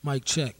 Mic check.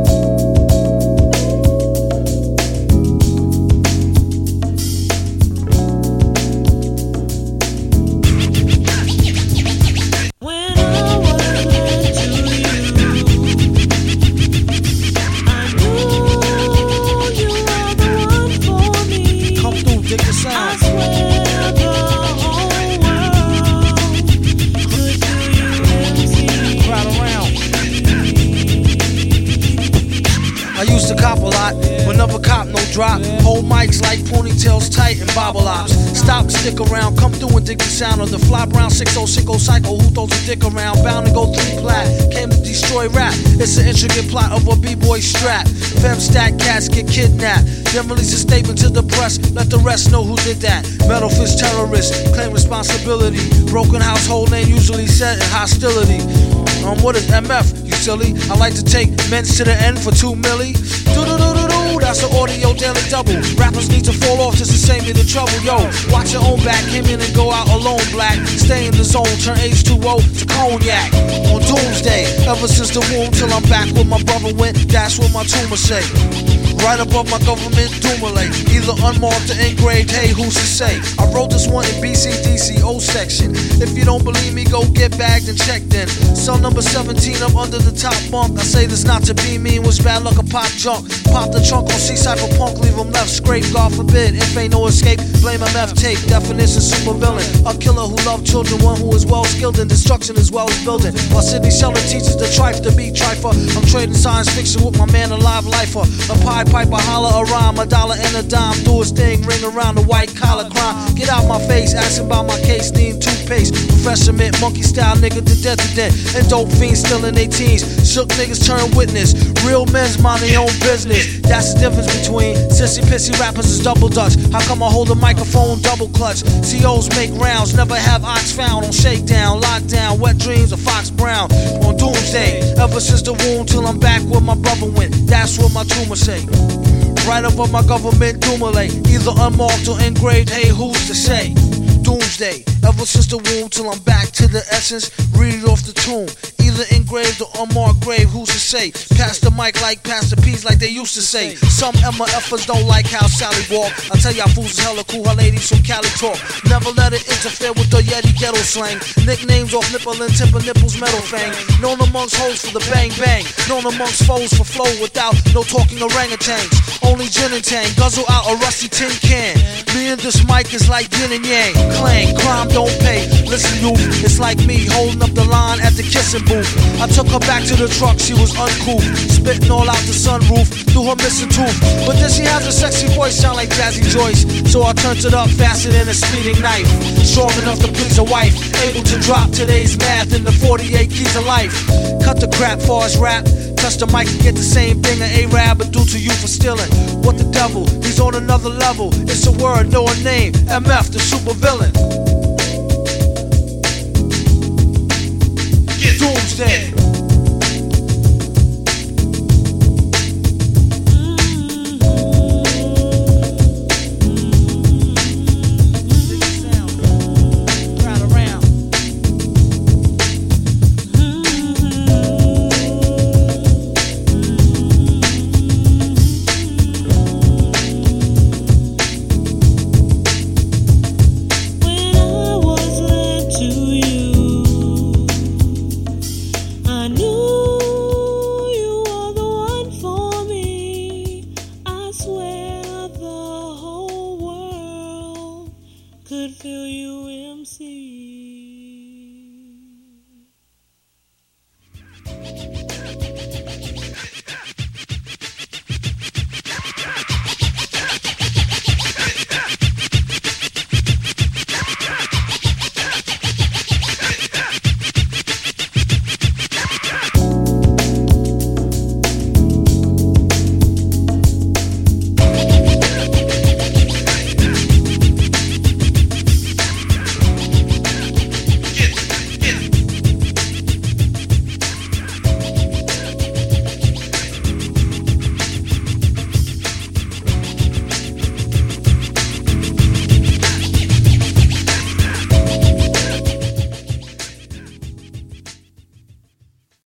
I used to cop a lot, but never cop no drop. Hold mics like ponytails tight and bobble ops. Stop, stick around, come through and dig the sound of the fly brown 6060 psycho who throws a dick around. Bound to go 3 plat, came to destroy rap. It's an intricate plot of a b-boy strap. Fem stack cats get kidnapped. Then release a statement to the press, let the rest know who did that. Metal fist terrorists, claim responsibility. Broken household name usually set in hostility. What is MF, you silly? I like to take men's to the end for 2 milli. Do-do-do-do-do, that's an audio daily double. Rappers need to fall off just to save me the trouble. Yo, watch your own back, came in and go out alone, black. Stay in the zone, turn H2O to cognac. On doomsday, ever since the womb till I'm back where my brother went, that's what my tumor say. Right above my government Dumoulin, either unmarked or engraved, hey, who's to say? I wrote this one in BCDC O section. If you don't believe me, go get bagged and checked in. Cell number 17 up under the top bunk. I say this not to be mean, was bad luck a pop junk. Pop the trunk on C-Cypher punk, leave him left scrape, God forbid. If ain't no escape, blame MF tape. Definition super villain, a killer who loved children, one who is well skilled in destruction as well as building. While Sidney Sheldon teaches the trife to be trifer, I'm trading science fiction with my man, a live lifer. A pie piper, holler a rhyme, a dollar and a dime, do his thing, ring around the white collar crime. Get out my face, asking about my case, need toothpaste. Professor Mint, monkey style nigga to death to death. And dope fiends still in their teens. Shook niggas turn witness. Real men's mind their own business. That's the difference between sissy pissy rappers is double dutch. How come I hold a microphone double clutch? COs make rounds, never have ox found on shakedown, lockdown, wet dreams of Fox Brown. On doomsday, ever since the womb till I'm back where my brother went. That's what my tumor say. Right above my government Dumoulin, either unmarked or engraved, hey, who's to say? Doomsday, ever since the womb till I'm back to the essence, read it off the tomb. Either engraved or unmarked grave, who's to say? Pass the mic like Pastor P's like they used to say. Some MFers don't like how Sally walk. I tell y'all fools is hella cool, her ladies from Cali talk. Never let it interfere with the Yeti ghetto slang. Nicknames off nipple and timber nipples metal fang. Known amongst hoes for the bang bang. Known amongst foes for flow without no talking orangutans. Only gin and tang, guzzle out a rusty tin can. Me and this mic is like yin and yang. Clang, crime don't pay. Listen youth, it's like me holding up the line at the kissing booth. I took her back to the truck, she was uncouth. Spitting all out the sunroof, through her missing tooth. But then she has a sexy voice, sound like Jazzy Joyce. So I turned it up faster than a speeding knife. Strong enough to please a wife. Able to drop today's math in the 48 keys of life. Cut the crap for us rap. Touch the mic and get the same thing an A-Rab would do to you for stealing. What the devil, he's on another level. It's a word, no a name. MF, the super villain. Doomsday.